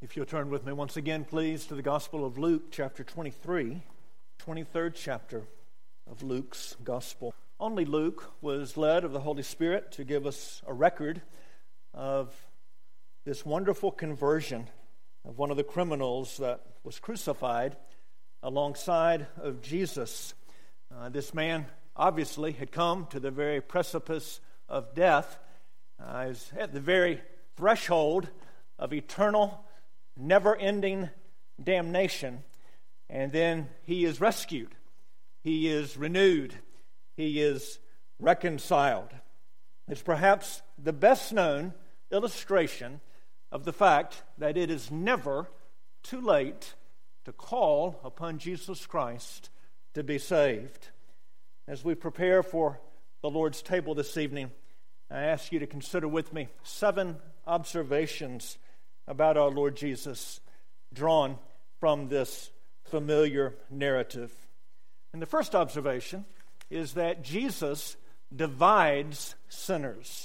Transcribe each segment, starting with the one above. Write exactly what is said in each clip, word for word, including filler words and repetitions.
If you'll turn with me once again, please, to the Gospel of Luke, chapter twenty-three, twenty-third chapter of Luke's Gospel. Only Luke was led of the Holy Spirit to give us a record of this wonderful conversion of one of the criminals that was crucified alongside of Jesus. Uh, this man obviously had come to the very precipice of death. Uh, he was at the very threshold of eternal, never-ending damnation, and then he is rescued. He is renewed. He is reconciled. It's perhaps the best-known illustration of the fact that it is never too late to call upon Jesus Christ to be saved. As we prepare for the Lord's table this evening, I ask you to consider with me seven observations about our Lord Jesus drawn from this familiar narrative. And the first observation is that Jesus divides sinners.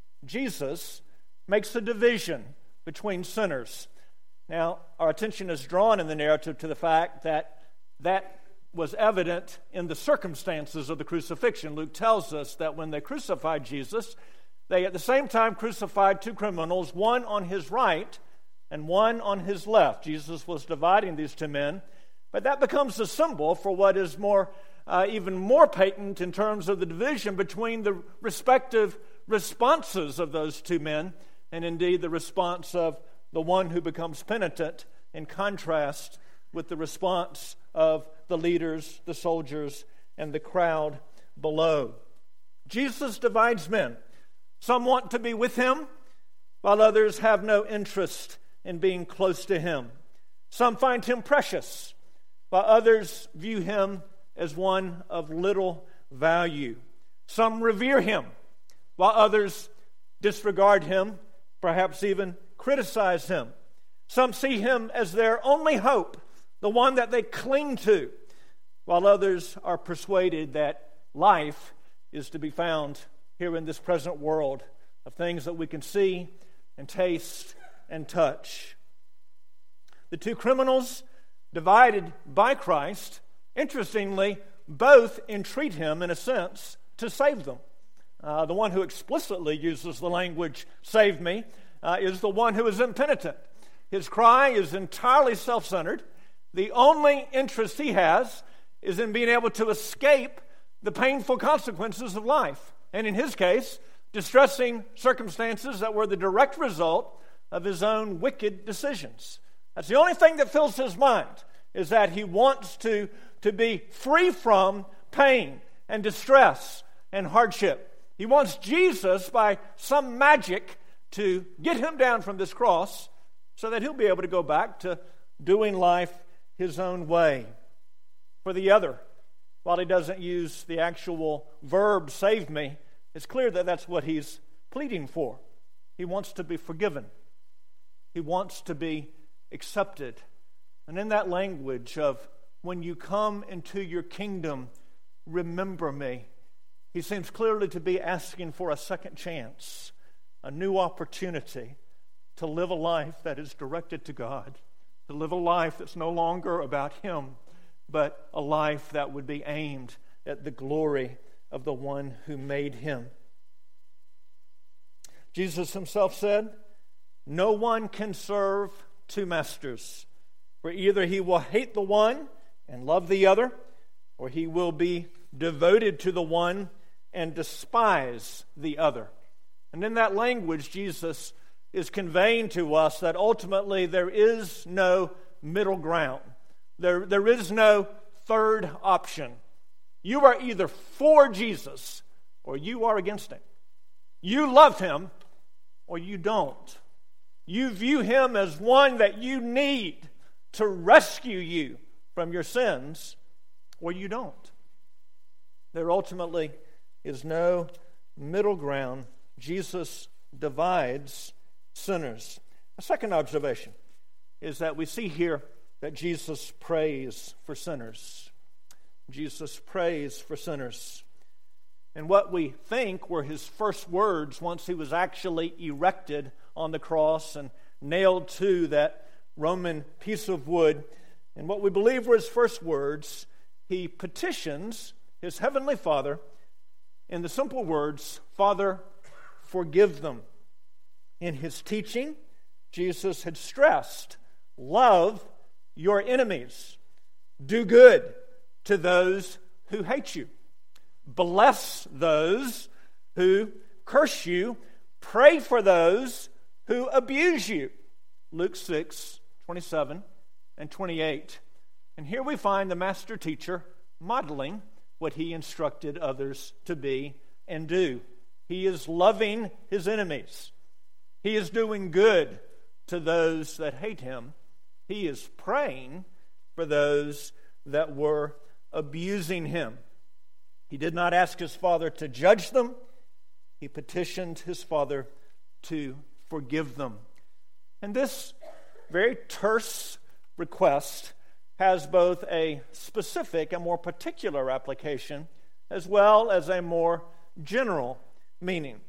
Jesus makes a division between sinners. Now, our attention is drawn in the narrative to the fact that that was evident in the circumstances of the crucifixion. Luke tells us that when they crucified Jesus, they at the same time crucified two criminals, one on his right and one on his left. Jesus was dividing these two men, but that becomes a symbol for what is more, uh, even more patent in terms of the division between the respective responses of those two men, and indeed the response of the one who becomes penitent, in contrast with the response of the leaders, the soldiers, and the crowd below. Jesus divides men. Some want to be with him, while others have no interest in being close to him. Some find him precious, while others view him as one of little value. Some revere him, while others disregard him, perhaps even criticize him. Some see him as their only hope, the one that they cling to, while others are persuaded that life is to be found here in this present world of things that we can see and taste and touch. The two criminals divided by Christ, interestingly, both entreat him, in a sense, to save them. Uh, the one who explicitly uses the language, save me, uh, is the one who is impenitent. His cry is entirely self-centered. The only interest he has is in being able to escape the painful consequences of life. And in his case, distressing circumstances that were the direct result of his own wicked decisions. That's the only thing that fills his mind, is that he wants to, to be free from pain and distress and hardship. He wants Jesus, by some magic, to get him down from this cross so that he'll be able to go back to doing life his own way. For the other, while he doesn't use the actual verb, save me, it's clear that that's what he's pleading for. He wants to be forgiven. He wants to be accepted. And in that language of, when you come into your kingdom, remember me, he seems clearly to be asking for a second chance, a new opportunity to live a life that is directed to God, to live a life that's no longer about him, but a life that would be aimed at the glory of the one who made him. Jesus himself said, "No one can serve two masters, for either he will hate the one and love the other, or he will be devoted to the one and despise the other." And in that language, Jesus is conveying to us that ultimately there is no middle ground. There, there is no third option. You are either for Jesus or you are against him. You love him or you don't. You view him as one that you need to rescue you from your sins, or you don't. There ultimately is no middle ground. Jesus divides sinners. A second observation is that we see here that Jesus prays for sinners. Jesus prays for sinners. And what we think were his first words once he was actually erected on the cross and nailed to that Roman piece of wood. And what we believe were his first words, he petitions his heavenly Father in the simple words, Father, forgive them. In his teaching, Jesus had stressed, love your enemies. Do good to those who hate you. Bless those who curse you. Pray for those who abuse you. Luke six, twenty-seven and twenty-eight. And here we find the master teacher modeling what he instructed others to be and do. He is loving his enemies. He is doing good to those that hate him. He is praying for those that were abusing him. He did not ask his Father to judge them. He petitioned his Father to forgive them. And this very terse request has both a specific and more particular application as well as a more general meaning.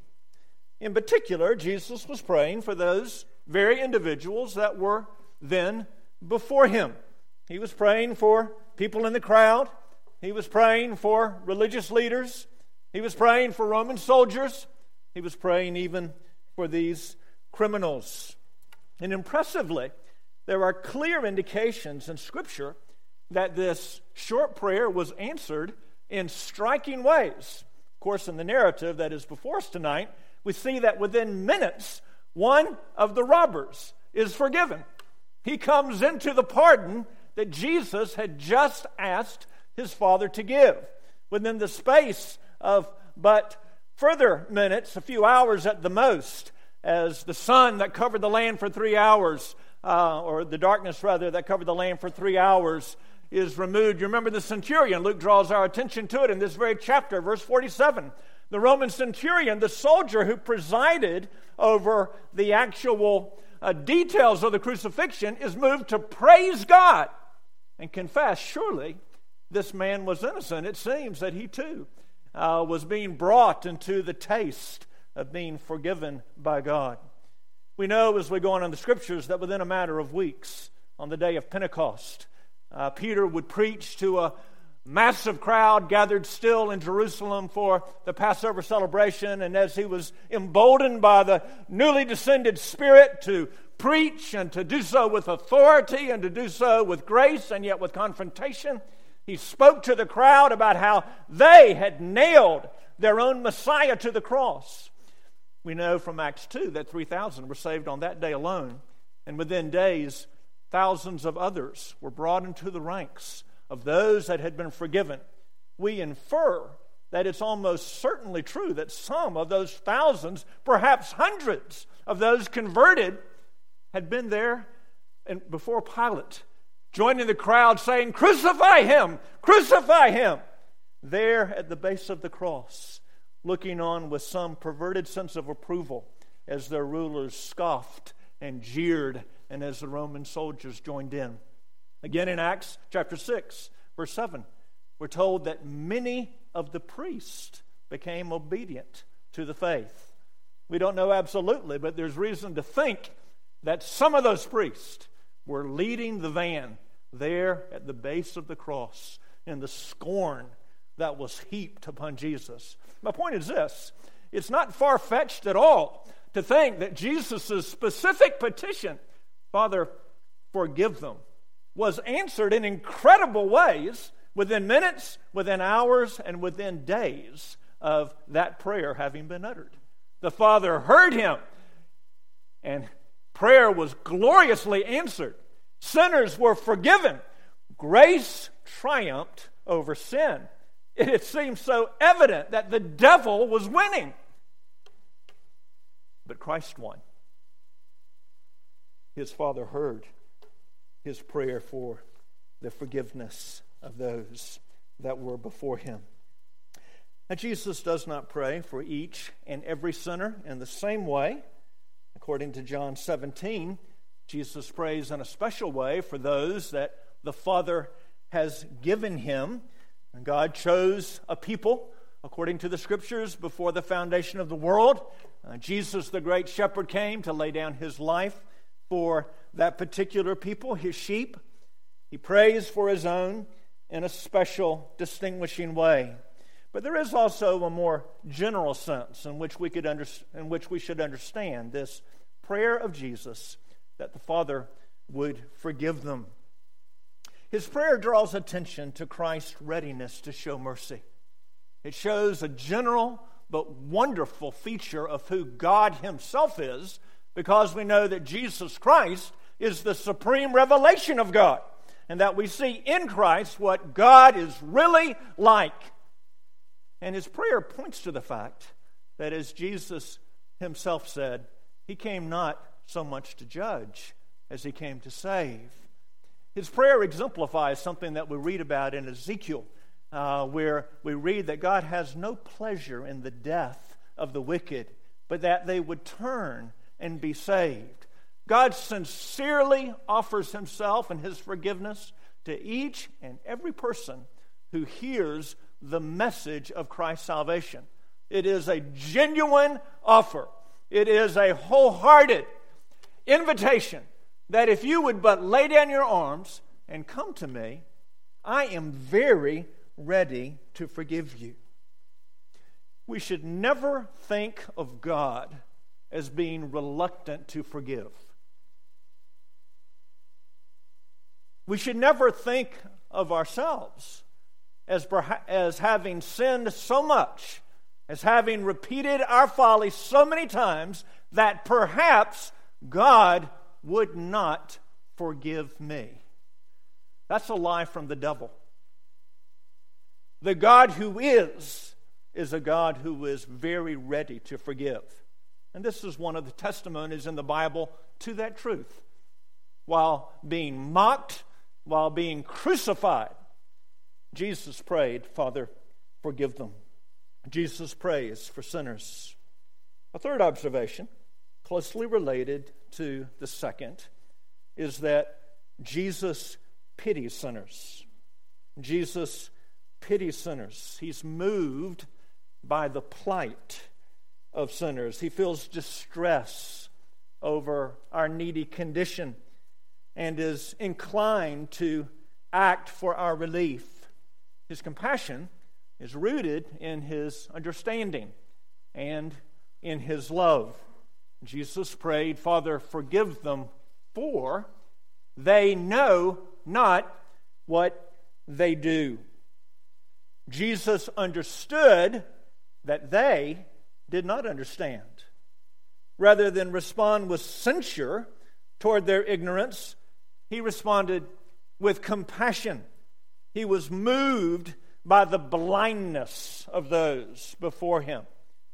In particular, Jesus was praying for those very individuals that were then before him. He was praying for people in the crowd. He was praying for religious leaders. He was praying for Roman soldiers. He was praying even for these criminals. And impressively, there are clear indications in Scripture that this short prayer was answered in striking ways. Of course, in the narrative that is before us tonight, we see that within minutes, one of the robbers is forgiven. He comes into the pardon that Jesus had just asked his Father to give. Within the space of but further minutes, a few hours at the most, as the sun that covered the land for three hours, uh, or the darkness rather, that covered the land for three hours, is removed. You remember the centurion. Luke draws our attention to it in this very chapter, verse forty-seven. The Roman centurion, the soldier who presided over the actual uh, details of the crucifixion, is moved to praise God and confess, surely this man was innocent. It seems that he too uh, was being brought into the taste of being forgiven by God. We know as we go on in the Scriptures that within a matter of weeks, on the day of Pentecost, uh, Peter would preach to a massive crowd gathered still in Jerusalem for the Passover celebration, and as he was emboldened by the newly descended Spirit to preach and to do so with authority and to do so with grace and yet with confrontation, he spoke to the crowd about how they had nailed their own Messiah to the cross. We know from Acts two that three thousand were saved on that day alone, and within days, thousands of others were brought into the ranks of those that had been forgiven. We infer that it's almost certainly true that some of those thousands, perhaps hundreds of those converted, had been there and before Pilate, joining the crowd saying, "Crucify him! Crucify him!" There at the base of the cross, looking on with some perverted sense of approval as their rulers scoffed and jeered and as the Roman soldiers joined in. Again in Acts chapter six, verse seven, we're told that many of the priests became obedient to the faith. We don't know absolutely, but there's reason to think that some of those priests were leading the van there at the base of the cross in the scorn that was heaped upon Jesus. My point is this: it's not far-fetched at all to think that Jesus' specific petition, Father, forgive them, was answered in incredible ways within minutes, within hours, and within days of that prayer having been uttered. The Father heard him, and prayer was gloriously answered. Sinners were forgiven. Grace triumphed over sin. It had seemed so evident that the devil was winning. But Christ won. His Father heard his prayer for the forgiveness of those that were before him. Now, Jesus does not pray for each and every sinner in the same way. According to John seventeen, Jesus prays in a special way for those that the Father has given him. And God chose a people, according to the Scriptures, before the foundation of the world. Uh, Jesus, the great shepherd, came to lay down his life for that particular people, his sheep. He prays for his own in a special, distinguishing way. But there is also a more general sense in which we could under, in which we should understand this prayer of Jesus that the Father would forgive them. His prayer draws attention to Christ's readiness to show mercy. It shows a general but wonderful feature of who God himself is, because we know that Jesus Christ is the supreme revelation of God, and that we see in Christ what God is really like. And his prayer points to the fact that, as Jesus himself said, he came not so much to judge as he came to save. His prayer exemplifies something that we read about in Ezekiel, uh, where we read that God has no pleasure in the death of the wicked, but that they would turn and be saved. God sincerely offers himself and his forgiveness to each and every person who hears the message of Christ's salvation. It is a genuine offer. It is a wholehearted invitation that if you would but lay down your arms and come to me, I am very ready to forgive you. We should never think of God as being reluctant to forgive. We should never think of ourselves as, perha- as having sinned so much, as having repeated our folly so many times, that perhaps God would not forgive me. That's a lie from the devil. The God who is, is a God who is very ready to forgive. And this is one of the testimonies in the Bible to that truth. While being mocked, while being crucified, Jesus prayed, Father, forgive them. Jesus prays for sinners. A third observation, closely related to the second, is that Jesus pities sinners. Jesus pities sinners. He's moved by the plight of sinners. He feels distress over our needy condition and is inclined to act for our relief. His compassion is rooted in his understanding and in his love. Jesus prayed, Father, forgive them, for they know not what they do. Jesus understood that they did not understand. Rather than respond with censure toward their ignorance, he responded with compassion. He was moved by the blindness of those before him.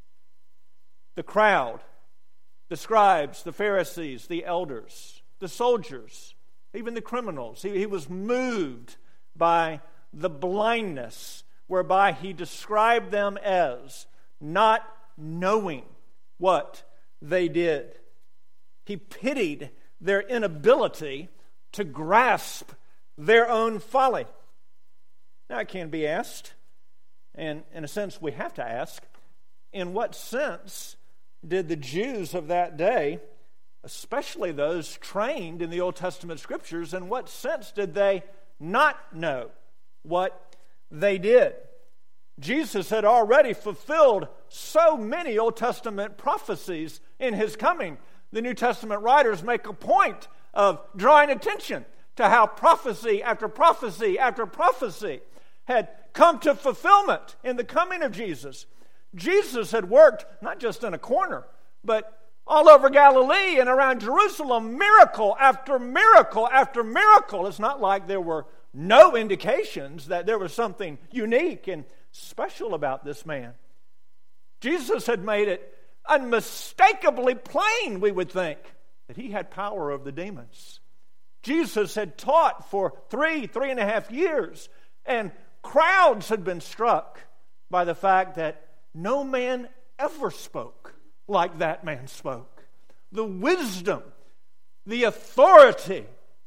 The crowd, the scribes, the Pharisees, the elders, the soldiers, even the criminals. He, he was moved by the blindness whereby he described them as not knowing what they did. He pitied their inability to grasp their own folly. Now it can be asked, and in a sense we have to ask, in what sense did the Jews of that day, especially those trained in the Old Testament Scriptures, in what sense did they not know what they did? Jesus had already fulfilled so many Old Testament prophecies in his coming. The New Testament writers make a point of drawing attention to how prophecy after prophecy after prophecy had come to fulfillment in the coming of Jesus. Jesus had worked not just in a corner, but all over Galilee and around Jerusalem, miracle after miracle after miracle. It's not like there were no indications that there was something unique and special about this man. Jesus had made it unmistakably plain, we would think, that he had power over the demons. Jesus had taught for three, three and a half years, and crowds had been struck by the fact that no man ever spoke like that man spoke. The wisdom, the authority.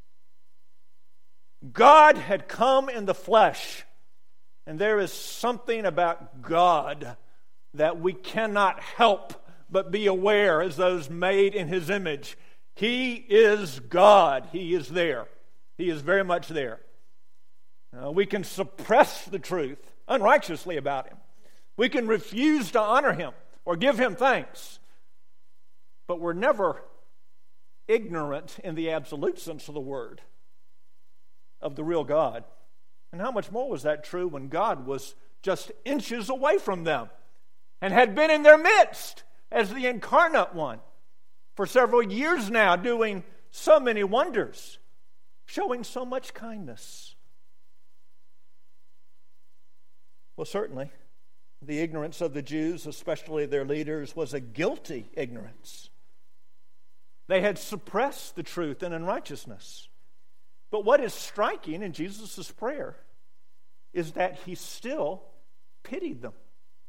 God had come in the flesh, and there is something about God that we cannot help but be aware as those made in his image. He is God. He is there. He is very much there. Uh, we can suppress the truth unrighteously about Him. We can refuse to honor Him or give Him thanks. But we're never ignorant in the absolute sense of the word of the real God. And how much more was that true when God was just inches away from them and had been in their midst as the incarnate one for several years now, doing so many wonders, showing so much kindness. Well, certainly, the ignorance of the Jews, especially their leaders, was a guilty ignorance. They had suppressed the truth in unrighteousness. But what is striking in Jesus' prayer is that He still pitied them.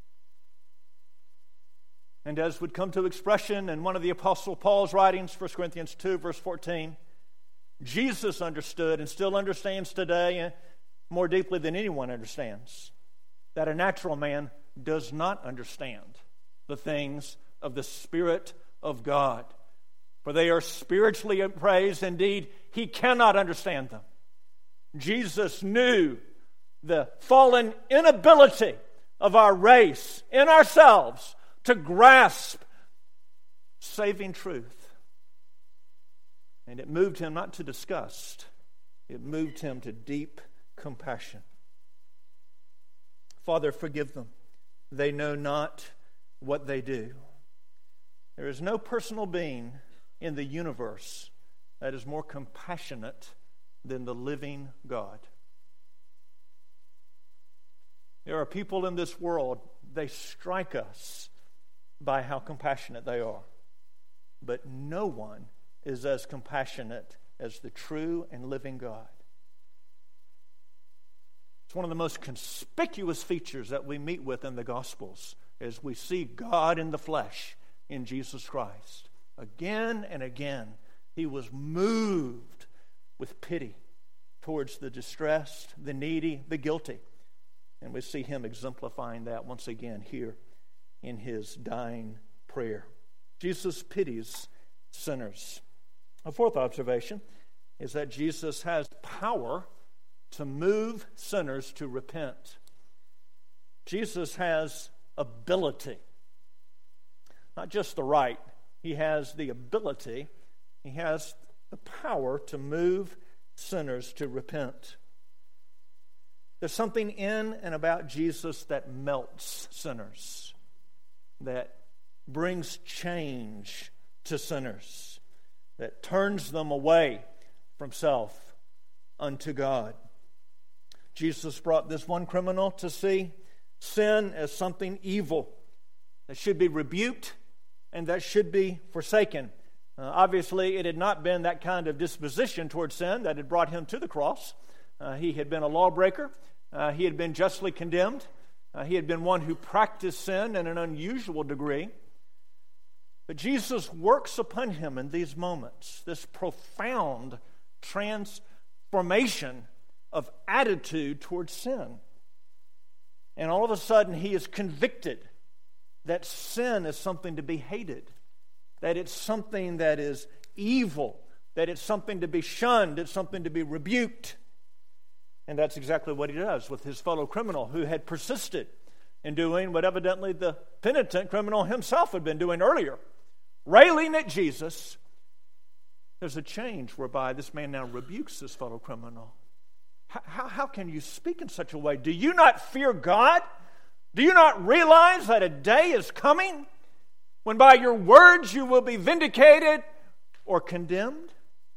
And as would come to expression in one of the Apostle Paul's writings, First Corinthians two, verse fourteen, Jesus understood and still understands today more deeply than anyone understands that a natural man does not understand the things of the Spirit of God. For they are spiritually appraised. Indeed, he cannot understand them. Jesus knew the fallen inability of our race in ourselves to grasp saving truth. And it moved him not to disgust. It moved him to deep compassion. Father, forgive them. They know not what they do. There is no personal being in the universe that is more compassionate than the living God. There are people in this world, they strike us by how compassionate they are. But no one is as compassionate as the true and living God. It's one of the most conspicuous features that we meet with in the Gospels as we see God in the flesh in Jesus Christ. Again and again, He was moved with pity towards the distressed, the needy, the guilty. And we see Him exemplifying that once again here in His dying prayer. Jesus pities sinners. A fourth observation is that Jesus has power to move sinners to repent. Jesus has ability, not just the right. He has the ability, He has the power to move sinners to repent. There's something in and about Jesus that melts sinners, that brings change to sinners, that turns them away from self unto God. Jesus brought this one criminal to see sin as something evil that should be rebuked and that should be forsaken. Uh, obviously, it had not been that kind of disposition towards sin that had brought him to the cross. Uh, he had been a lawbreaker. Uh, he had been justly condemned. Uh, he had been one who practiced sin in an unusual degree. But Jesus works upon him in these moments, this profound transformation of attitude towards sin. And all of a sudden, he is convicted that sin is something to be hated, that it's something that is evil, that it's something to be shunned, it's something to be rebuked. And that's exactly what he does with his fellow criminal who had persisted in doing what evidently the penitent criminal himself had been doing earlier, railing at Jesus. There's a change whereby this man now rebukes this fellow criminal. How, how, how can you speak in such a way? Do you not fear God? Do you not realize that a day is coming when by your words you will be vindicated or condemned?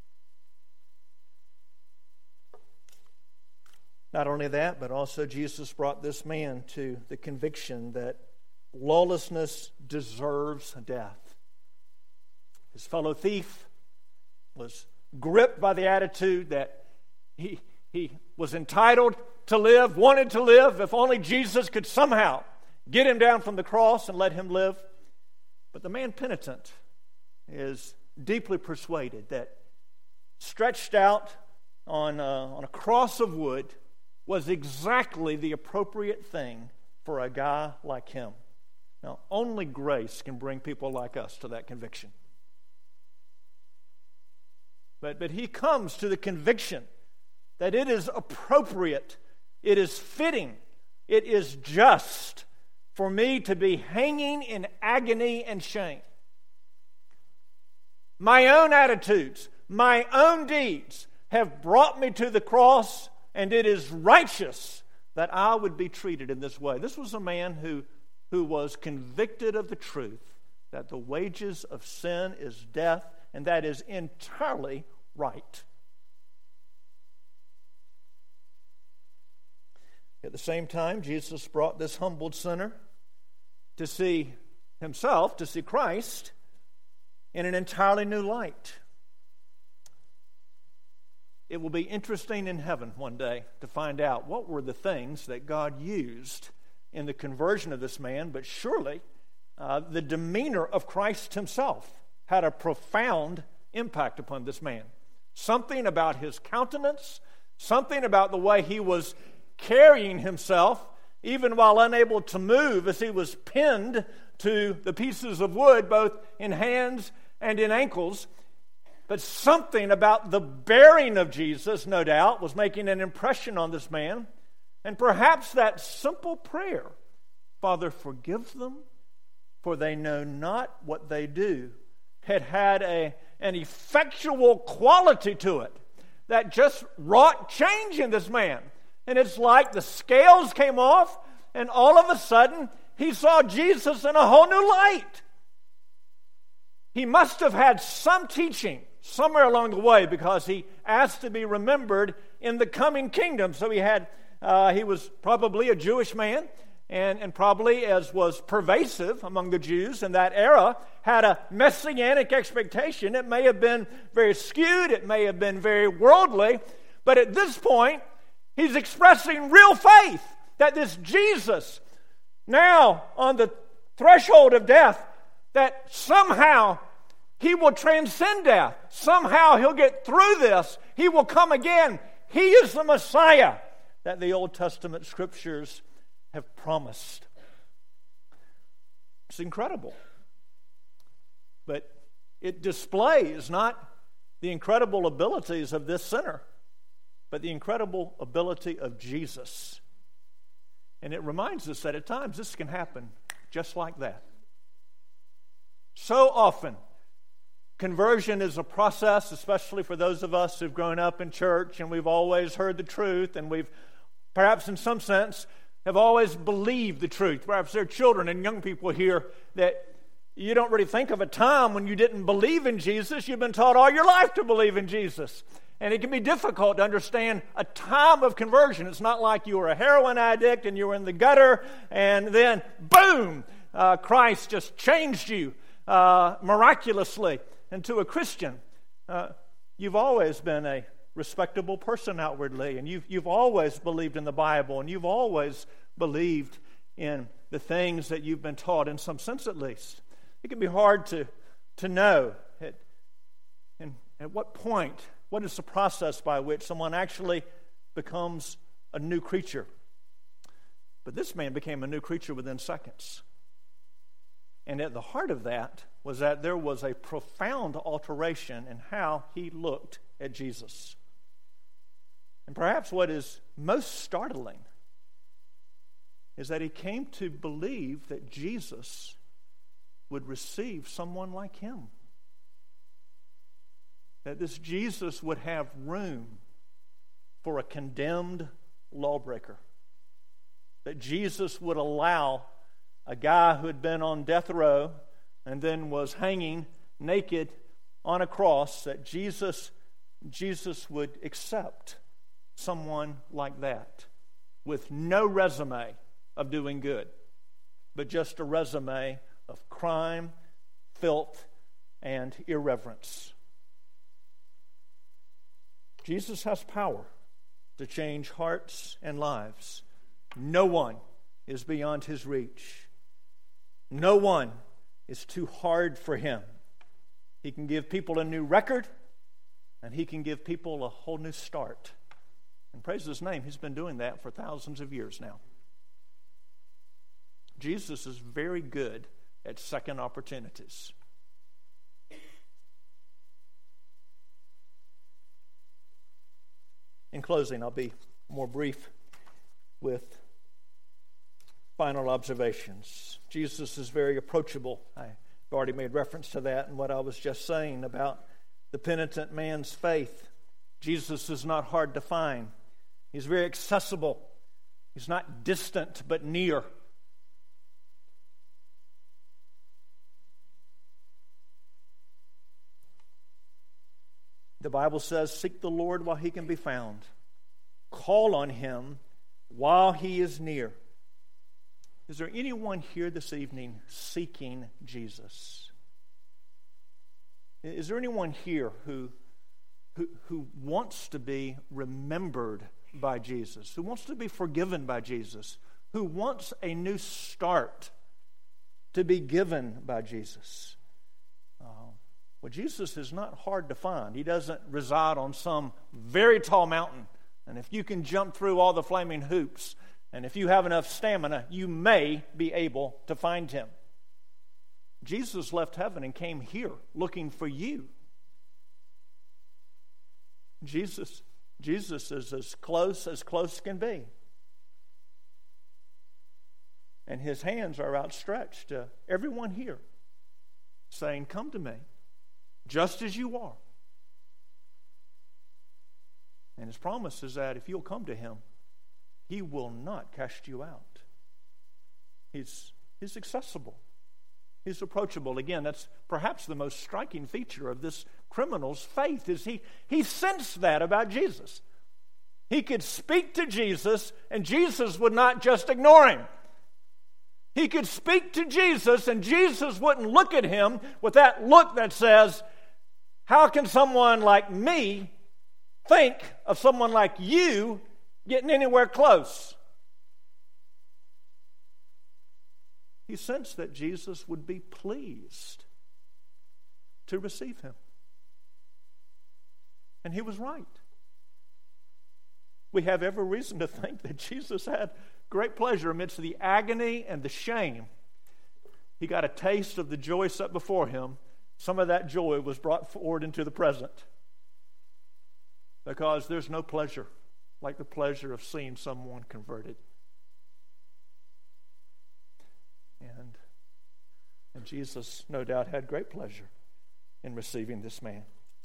Not only that, but also Jesus brought this man to the conviction that lawlessness deserves death. His fellow thief was gripped by the attitude that he, he was entitled to live, wanted to live, if only Jesus could somehow get him down from the cross and let him live. But the man penitent is deeply persuaded that stretched out on a, on a cross of wood was exactly the appropriate thing for a guy like him. Now, only grace can bring people like us to that conviction. But, but he comes to the conviction that it is appropriate, it is fitting, it is just for me to be hanging in agony and shame. My own attitudes, my own deeds have brought me to the cross, and it is righteous that I would be treated in this way. This was a man who, who was convicted of the truth that the wages of sin is death, and that is entirely right. At the same time, Jesus brought this humbled sinner to see himself, to see Christ, in an entirely new light. It will be interesting in heaven one day to find out what were the things that God used in the conversion of this man, but surely uh, the demeanor of Christ himself had a profound impact upon this man. Something about his countenance, something about the way he was carrying himself, even while unable to move as he was pinned to the pieces of wood, both in hands and in ankles. But something about the bearing of Jesus, no doubt, was making an impression on this man. And perhaps that simple prayer, Father, forgive them, for they know not what they do, had had a, an effectual quality to it that just wrought change in this man. And it's like the scales came off, and all of a sudden, he saw Jesus in a whole new light. He must have had some teaching somewhere along the way, because he asked to be remembered in the coming kingdom. So he had, uh, he was probably a Jewish man, and, and probably, as was pervasive among the Jews in that era, had a messianic expectation. It may have been very skewed, it may have been very worldly, but at this point, he's expressing real faith that this Jesus, now on the threshold of death, that somehow he will transcend death. Somehow he'll get through this. He will come again. He is the Messiah that the Old Testament scriptures have promised. It's incredible. But it displays not the incredible abilities of this sinner, but the incredible ability of Jesus. And it reminds us that at times this can happen just like that. So often, conversion is a process, especially for those of us who've grown up in church and we've always heard the truth, and we've perhaps in some sense have always believed the truth. Perhaps there are children and young people here that you don't really think of a time when you didn't believe in Jesus. You've been taught all your life to believe in Jesus. And it can be difficult to understand a time of conversion. It's not like you were a heroin addict and you were in the gutter and then, boom, uh, Christ just changed you uh, miraculously into a Christian. Uh, you've always been a respectable person outwardly, and you've, you've always believed in the Bible, and you've always believed in the things that you've been taught, in some sense at least. It can be hard to, to know at, and at what point, what is the process by which someone actually becomes a new creature. But this man became a new creature within seconds. And at the heart of that was that there was a profound alteration in how he looked at Jesus. And perhaps what is most startling is that he came to believe that Jesus would receive someone like him. That this Jesus would have room for a condemned lawbreaker. That Jesus would allow a guy who had been on death row and then was hanging naked on a cross, that Jesus, Jesus would accept someone like that with no resume of doing good, but just a resume of crime, filth, and irreverence. Jesus has power to change hearts and lives. No one is beyond his reach. No one is too hard for him. He can give people a new record, and he can give people a whole new start. And praise his name, he's been doing that for thousands of years now. Jesus is very good at second opportunities. In closing, I'll be more brief with final observations. Jesus is very approachable. I've already made reference to that in what I was just saying about the penitent man's faith. Jesus is not hard to find. He's very accessible. He's not distant but near. The Bible says, seek the Lord while he can be found. Call on him while he is near. Is there anyone here this evening seeking Jesus? Is there anyone here who, who, who wants to be remembered by Jesus, who wants to be forgiven by Jesus, who wants a new start to be given by Jesus? Uh, well, Jesus is not hard to find. He doesn't reside on some very tall mountain. And if you can jump through all the flaming hoops, and if you have enough stamina, you may be able to find him. Jesus left heaven and came here looking for you. Jesus, Jesus is as close as close can be. And his hands are outstretched to everyone here, saying, come to me, just as you are. And his promise is that if you'll come to him, he will not cast you out. He's, he's accessible. He's approachable. Again, that's perhaps the most striking feature of this criminal's faith, is he, he sensed that about Jesus. He could speak to Jesus, and Jesus would not just ignore him. He could speak to Jesus, and Jesus wouldn't look at him with that look that says, how can someone like me think of someone like you getting anywhere close? He sensed that Jesus would be pleased to receive him. And he was right. We have every reason to think that Jesus had great pleasure amidst the agony and the shame. He got a taste of the joy set before him. Some of that joy was brought forward into the present. Because there's no pleasure like the pleasure of seeing someone converted. And, and Jesus, no doubt, had great pleasure in receiving this man.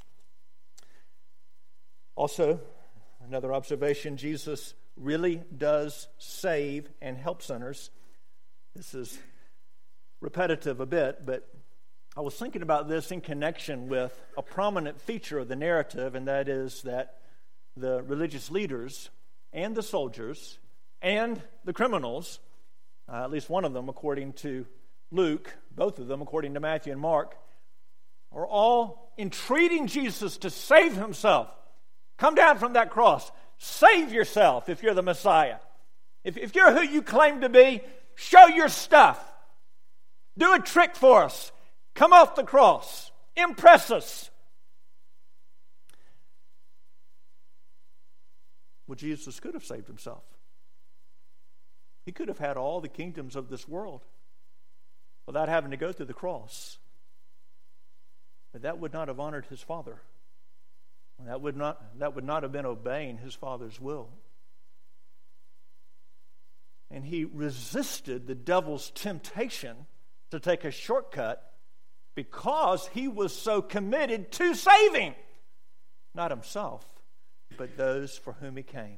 Also, another observation, Jesus really does save and help sinners. This is repetitive a bit, but I was thinking about this in connection with a prominent feature of the narrative, and that is that the religious leaders and the soldiers and the criminals, uh, at least one of them according to Luke, both of them according to Matthew and Mark, are all entreating Jesus to save himself. Come down from that cross. Save yourself if you're the Messiah. If, if you're who you claim to be, show your stuff. Do a trick for us. Come off the cross. Impress us. Well, Jesus could have saved himself. He could have had all the kingdoms of this world without having to go through the cross. But that would not have honored his Father. That would not, that would not have been obeying his Father's will. And he resisted the devil's temptation to take a shortcut because he was so committed to saving, not himself, but those for whom he came.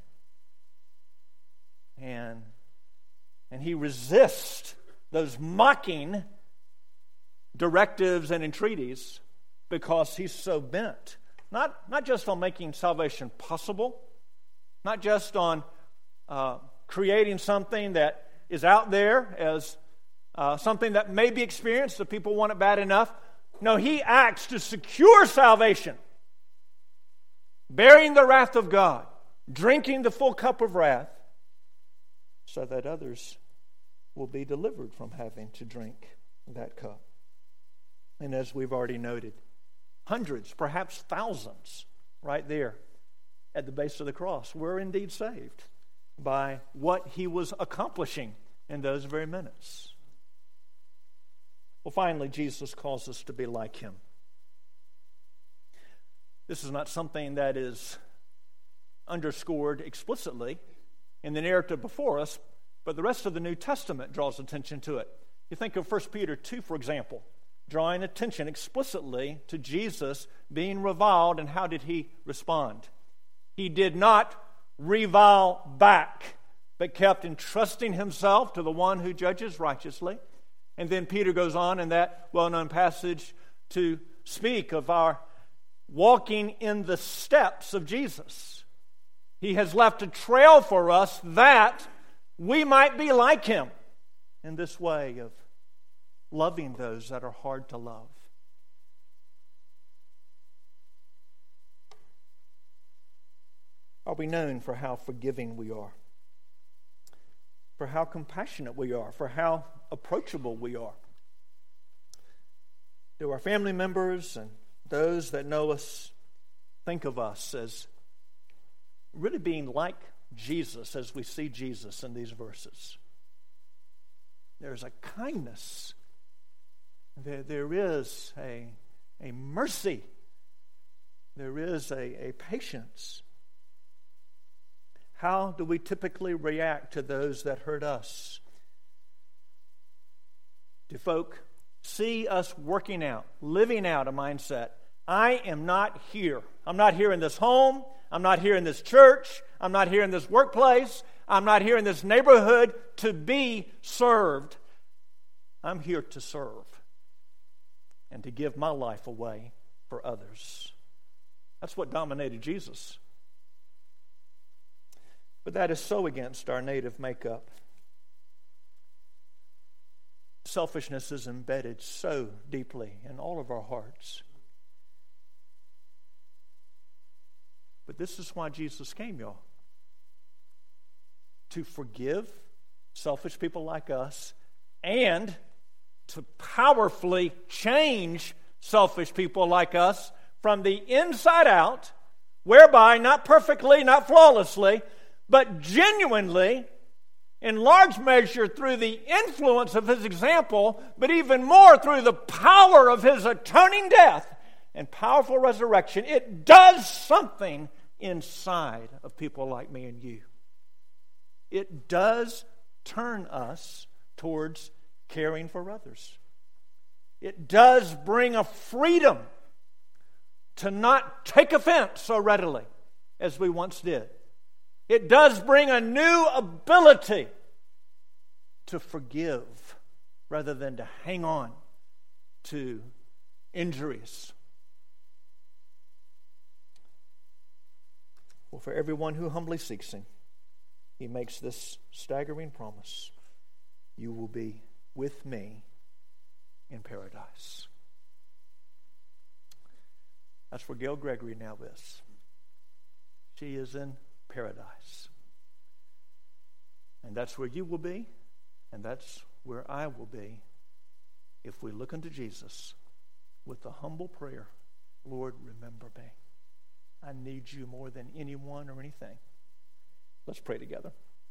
And, and he resists those mocking directives and entreaties because he's so bent, not, not just on making salvation possible, not just on uh, creating something that is out there as uh, something that may be experienced if people want it bad enough. No, he acts to secure salvation, bearing the wrath of God, drinking the full cup of wrath, so that others will be delivered from having to drink that cup. And as we've already noted, hundreds, perhaps thousands, right there at the base of the cross were indeed saved by what he was accomplishing in those very minutes. Well, finally, Jesus calls us to be like him. This is not something that is underscored explicitly in the narrative before us, but the rest of the New Testament draws attention to it. You think of First Peter two, for example, drawing attention explicitly to Jesus being reviled, and how did he respond? He did not revile back, but kept entrusting himself to the one who judges righteously. And then Peter goes on in that well-known passage to speak of our walking in the steps of Jesus. He has left a trail for us that we might be like him in this way of loving those that are hard to love. Are we known for how forgiving we are? For how compassionate we are? For how approachable we are? Do our family members and those that know us think of us as really being like Jesus as we see Jesus in these verses? There's a kindness. There, there is a, a mercy. There is a, a patience. How do we typically react to those that hurt us? Do folk see us working out, living out a mindset? I am not here. I'm not here in this home. I'm not here in this church. I'm not here in this workplace. I'm not here in this neighborhood to be served. I'm here to serve and to give my life away for others. That's what dominated Jesus. But that is so against our native makeup. Selfishness is embedded so deeply in all of our hearts. But this is why Jesus came, y'all. To forgive selfish people like us and to powerfully change selfish people like us from the inside out, whereby, not perfectly, not flawlessly, but genuinely, in large measure through the influence of his example, but even more through the power of his atoning death and powerful resurrection, it does something inside of people like me and you. It does turn us towards caring for others. It does bring a freedom to not take offense so readily as we once did. It does bring a new ability to forgive rather than to hang on to injuries. Well, for everyone who humbly seeks him, he makes this staggering promise: you will be with me in paradise. That's where Gail Gregory now is. She is in paradise. And that's where you will be, and that's where I will be if we look unto Jesus with the humble prayer, Lord, remember me. I need you more than anyone or anything. Let's pray together.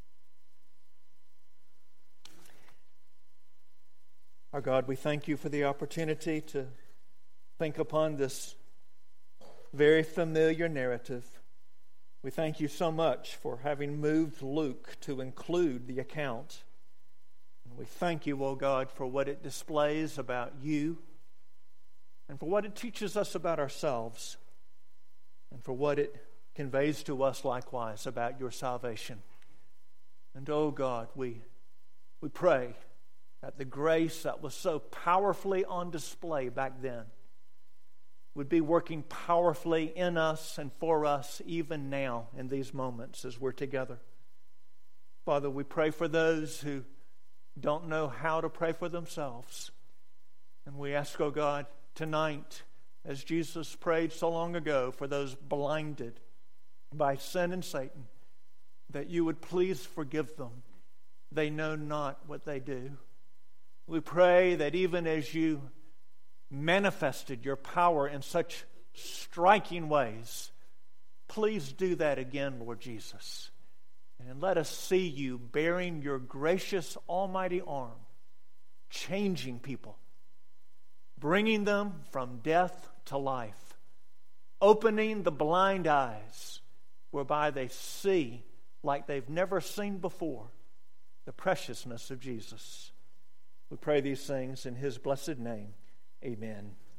Our God, we thank you for the opportunity to think upon this very familiar narrative. We thank you so much for having moved Luke to include the account. And we thank you, O God, for what it displays about you and for what it teaches us about ourselves and for what it conveys to us likewise about your salvation. And, oh God, we, we pray that the grace that was so powerfully on display back then would be working powerfully in us and for us even now in these moments as we're together. Father, we pray for those who don't know how to pray for themselves. And we ask, oh God, tonight, as Jesus prayed so long ago for those blinded by sin and Satan, that you would please forgive them. They know not what they do. We pray that even as you manifested your power in such striking ways, please do that again, Lord Jesus. And let us see you bearing your gracious almighty arm, changing people, bringing them from death to life, opening the blind eyes, whereby they see, like they've never seen before, the preciousness of Jesus. We pray these things in His blessed name. Amen.